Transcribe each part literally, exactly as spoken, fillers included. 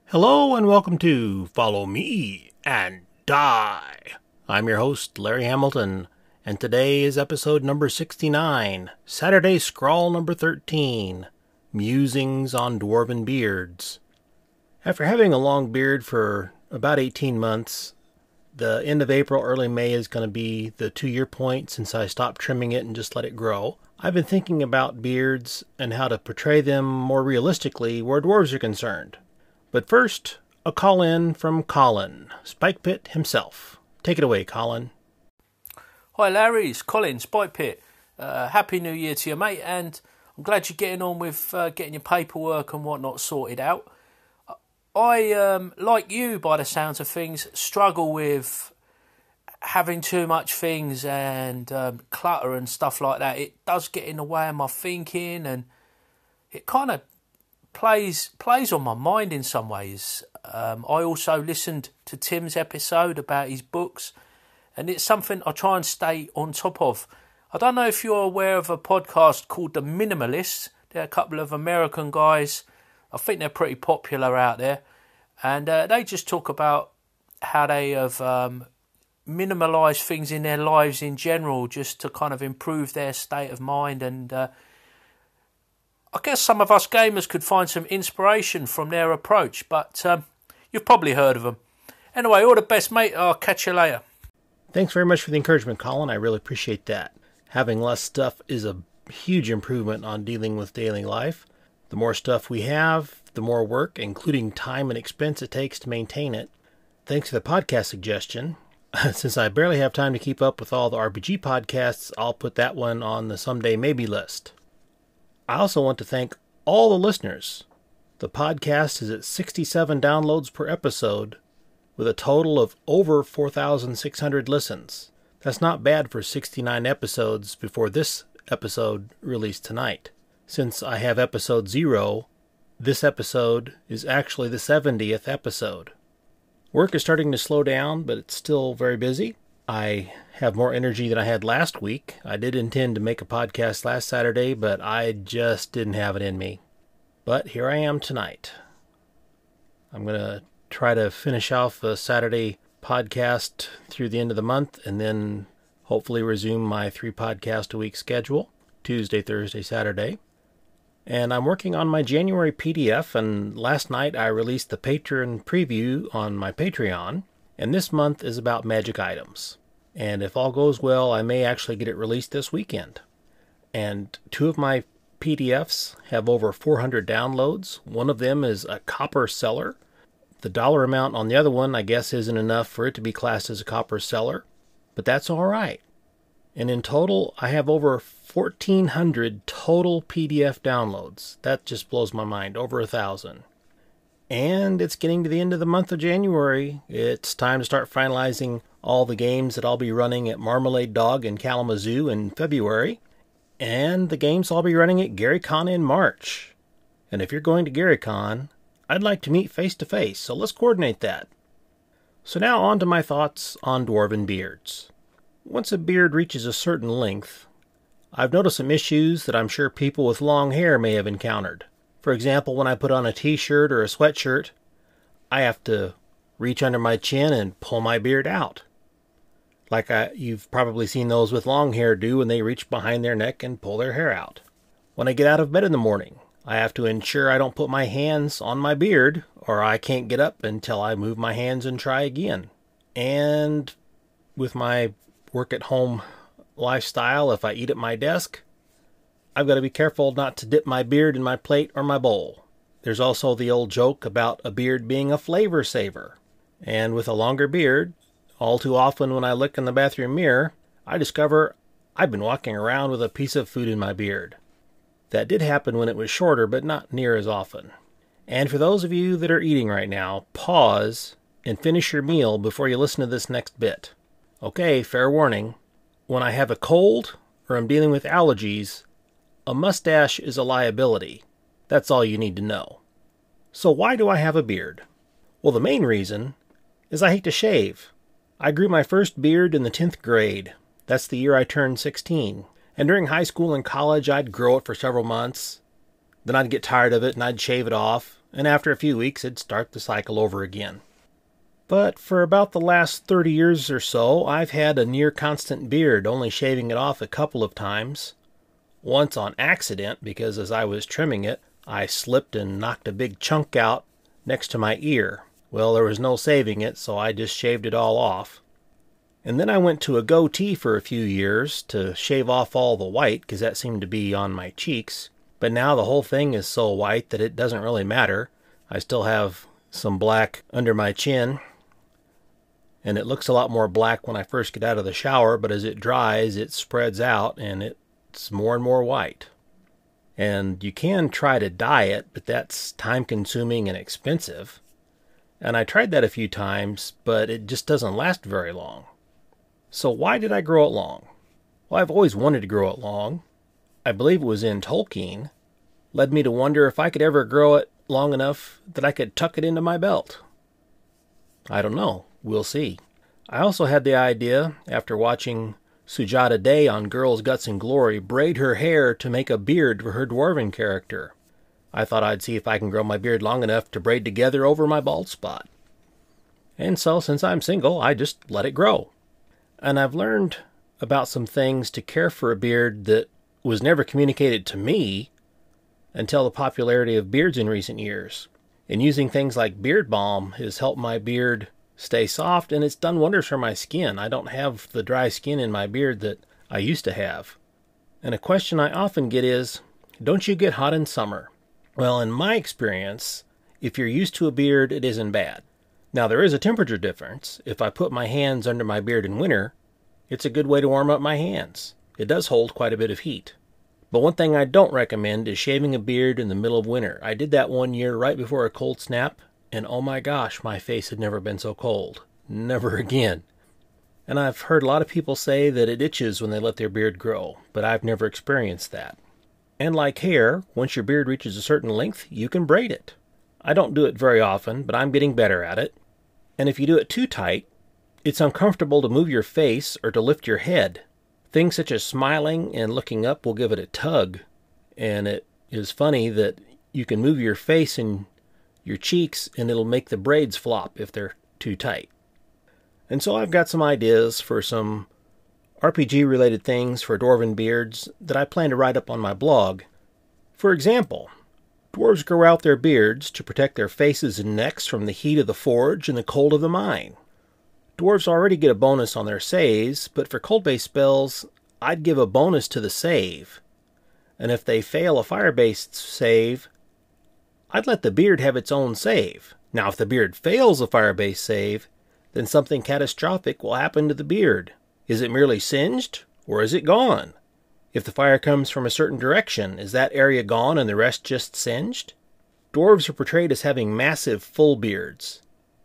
Hello and welcome to Follow Me and Die. I'm your host, Larry Hamilton, and today is episode number sixty-nine, Saturday Scrawl number thirteen, Musings on Dwarven Beards. After having a long beard for about eighteen months, the end of April, early May is going to be the two-year point since I stopped trimming it and just let it grow. I've been thinking about beards and how to portray them more realistically where dwarves are concerned. But first, a call-in from Colin, Spike Pit himself. Take it away, Colin. Hi Larry, it's Colin, Spike Pit. Uh, Happy New Year to you, mate, and I'm glad you're getting on with uh, getting your paperwork and whatnot sorted out. I, um, like you, by the sounds of things, struggle with having too much things and um, clutter and stuff like that. It does get in the way of my thinking, and it kind of plays plays on my mind in some ways. Um, I also listened to Tim's episode about his books, and it's something I try and stay on top of. I don't know if you're aware of a podcast called The Minimalists. They're a couple of American guys. I think they're pretty popular out there, and uh, they just talk about how they have um, minimalised things in their lives in general just to kind of improve their state of mind, and uh, I guess some of us gamers could find some inspiration from their approach, but um, you've probably heard of them. Anyway, all the best, mate. I'll catch you later. Thanks very much for the encouragement, Colin. I really appreciate that. Having less stuff is a huge improvement on dealing with daily life. The more stuff we have, the more work, including time and expense it takes to maintain it. Thanks for the podcast suggestion. Since I barely have time to keep up with all the R P G podcasts, I'll put that one on the someday maybe list. I also want to thank all the listeners. The podcast is at sixty-seven downloads per episode, with a total of over four thousand six hundred listens. That's not bad for sixty-nine episodes before this episode released tonight. Since I have episode zero, this episode is actually the seventieth episode. Work is starting to slow down, but it's still very busy. I have more energy than I had last week. I did intend to make a podcast last Saturday, but I just didn't have it in me. But here I am tonight. I'm going to try to finish off a Saturday podcast through the end of the month, and then hopefully resume my three podcast a week schedule, Tuesday, Thursday, Saturday. And I'm working on my January P D F, and last night I released the Patreon preview on my Patreon, and this month is about magic items. And if all goes well, I may actually get it released this weekend. And two of my P D Fs have over four hundred downloads. One of them is a copper seller. The dollar amount on the other one, I guess, isn't enough for it to be classed as a copper seller, but that's all right. And in total, I have over fourteen hundred total P D F downloads. That just blows my mind, over a thousand. And it's getting to the end of the month of January. It's time to start finalizing all the games that I'll be running at Marmalade Dog in Kalamazoo in February, and the games I'll be running at GaryCon in March. And if you're going to GaryCon, I'd like to meet face to face, so let's coordinate that. So now on to my thoughts on dwarven beards. Once a beard reaches a certain length, I've noticed some issues that I'm sure people with long hair may have encountered. For example, when I put on a t-shirt or a sweatshirt, I have to reach under my chin and pull my beard out. Like I, you've probably seen those with long hair do when they reach behind their neck and pull their hair out. When I get out of bed in the morning, I have to ensure I don't put my hands on my beard, or I can't get up until I move my hands and try again. And with my work-at-home lifestyle, if I eat at my desk, I've got to be careful not to dip my beard in my plate or my bowl. There's also the old joke about a beard being a flavor saver. And with a longer beard, all too often when I look in the bathroom mirror, I discover I've been walking around with a piece of food in my beard. That did happen when it was shorter, but not near as often. And for those of you that are eating right now, pause and finish your meal before you listen to this next bit. Okay, fair warning. When I have a cold or I'm dealing with allergies, a mustache is a liability. That's all you need to know. So why do I have a beard? Well, the main reason is I hate to shave. I grew my first beard in the tenth grade. That's the year I turned sixteen. And during high school and college, I'd grow it for several months. Then I'd get tired of it and I'd shave it off. and after a few weeks it'd start the cycle over again. But for about the last thirty years or so, I've had a near constant beard, only shaving it off a couple of times. Once on accident, because as I was trimming it, I slipped and knocked a big chunk out next to my ear. Well, there was no saving it, so I just shaved it all off. And then I went to a goatee for a few years to shave off all the white, because that seemed to be on my cheeks. But now the whole thing is so white that it doesn't really matter. I still have some black under my chin, and it looks a lot more black when I first get out of the shower, but as it dries, it spreads out, and it's more and more white. And you can try to dye it, but that's time-consuming and expensive. And I tried that a few times, but it just doesn't last very long. So why did I grow it long? Well, I've always wanted to grow it long. I believe it was in Tolkien. Led me to wonder if I could ever grow it long enough that I could tuck it into my belt. I don't know. We'll see. I also had the idea, after watching Sujata Day on Girls, Guts, and Glory braid her hair to make a beard for her dwarven character. I thought I'd see if I can grow my beard long enough to braid together over my bald spot. And so, since I'm single, I just let it grow. And I've learned about some things to care for a beard that was never communicated to me until the popularity of beards in recent years. And using things like beard balm has helped my beard stay soft, and it's done wonders for my skin. I don't have the dry skin in my beard that I used to have. And a question I often get is, don't you get hot in summer? Well, in my experience, if you're used to a beard, it isn't bad. Now, there is a temperature difference. If I put my hands under my beard in winter, it's a good way to warm up my hands. It does hold quite a bit of heat. But one thing I don't recommend is shaving a beard in the middle of winter. I did that one year right before a cold snap, and oh my gosh, my face had never been so cold. Never again. And I've heard a lot of people say that it itches when they let their beard grow, but I've never experienced that. And like hair, once your beard reaches a certain length, you can braid it. I don't do it very often, but I'm getting better at it. And if you do it too tight, it's uncomfortable to move your face or to lift your head. Things such as smiling and looking up will give it a tug. And it is funny that you can move your face and your cheeks and it'll make the braids flop if they're too tight. And so I've got some ideas for some R P G-related things for dwarven beards that I plan to write up on my blog. For example, dwarves grow out their beards to protect their faces and necks from the heat of the forge and the cold of the mine. Dwarves already get a bonus on their saves, but for cold-based spells, I'd give a bonus to the save. And if they fail a fire-based save, I'd let the beard have its own save. Now, if the beard fails a fire-based save, then something catastrophic will happen to the beard. Is it merely singed, or is it gone? If the fire comes from a certain direction, is that area gone and the rest just singed? Dwarves are portrayed as having massive full beards.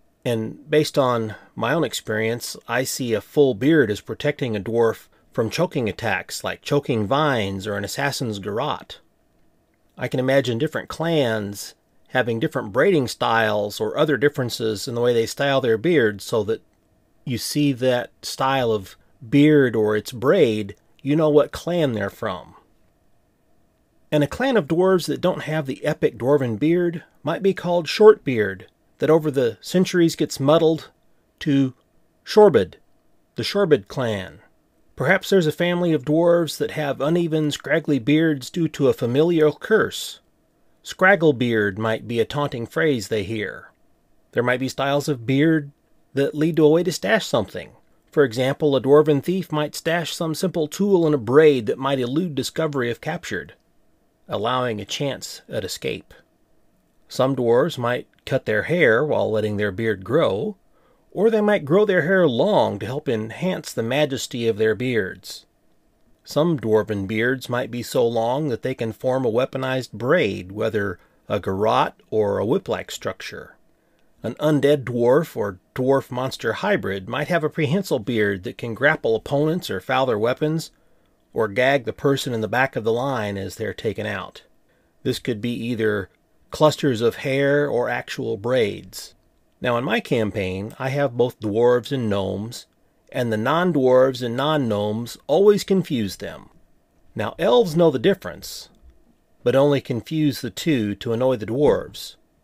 And based on my own experience, I see a full beard as protecting a dwarf from choking attacks like choking vines or an assassin's garrote. I can imagine different clans having different braiding styles or other differences in the way they style their beards so that you see that style of beard or its braid, you know what clan they're from. And a clan of dwarves that don't have the epic dwarven beard might be called Shortbeard, that over the centuries gets muddled to Shorbid, the Shorbid clan. Perhaps there's a family of dwarves that have uneven, scraggly beards due to a familial curse. Scragglebeard might be a taunting phrase they hear. There might be styles of beard that lead to a way to stash something. For example, a dwarven thief might stash some simple tool in a braid that might elude discovery if captured, allowing a chance at escape. Some dwarves might cut their hair while letting their beard grow, or they might grow their hair long to help enhance the majesty of their beards. Some dwarven beards might be so long that they can form a weaponized braid, whether a garrote or a whip-like structure. An undead dwarf or dwarf monster hybrid might have a prehensile beard that can grapple opponents or foul their weapons, or gag the person in the back of the line as they're taken out. This could be either clusters of hair or actual braids. Now in my campaign, I have both dwarves and gnomes, and the non-dwarves and non-gnomes always confuse them. Now elves know the difference, but only confuse the two to annoy the dwarves.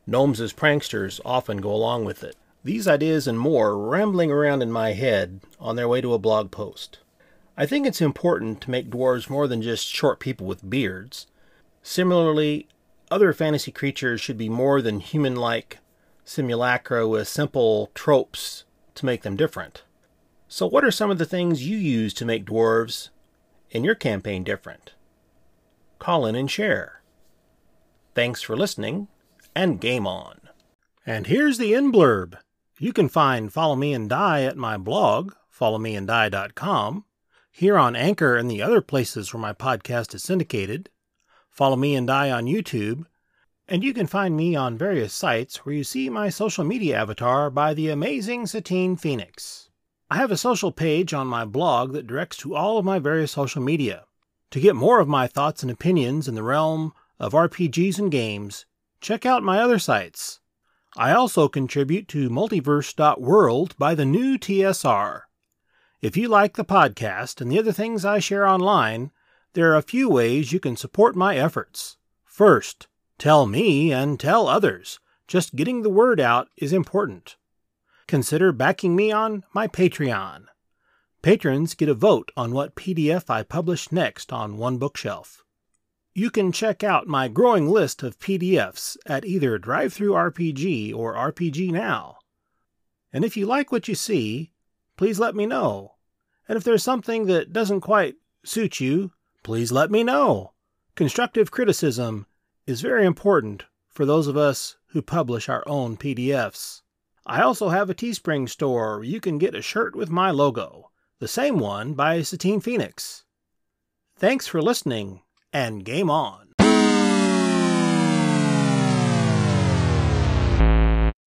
Gnomes as pranksters often go along with it. These ideas and more rambling around in my head on their way to a blog post. I think it's important to make dwarves more than just short people with beards. Similarly, other fantasy creatures should be more than human-like simulacra with simple tropes to make them different. So what are some of the things you use to make dwarves in your campaign different? Call in and share. Thanks for listening, and game on. And here's the end blurb. You can find Follow Me and Die at my blog, follow me and die dot com, here on Anchor and the other places where my podcast is syndicated, Follow Me and Die on YouTube, and you can find me on various sites where you see my social media avatar by the amazing Satine Phoenix. I have a social page on my blog that directs to all of my various social media. To get more of my thoughts and opinions in the realm of R P Gs and games, check out my other sites. I also contribute to multiverse dot world by the new T S R. If you like the podcast and the other things I share online, there are a few ways you can support my efforts. First, tell me and tell others. Just getting the word out is important. Consider backing me on my Patreon. Patrons get a vote on what P D F I publish next on One Bookshelf. You can check out my growing list of P D Fs at either DriveThruRPG or R P G Now. And if you like what you see, please let me know. And if there's something that doesn't quite suit you, please let me know. Constructive criticism is very important for those of us who publish our own P D Fs. I also have a Teespring store where you can get a shirt with my logo, the same one by Satine Phoenix. Thanks for listening, and game on.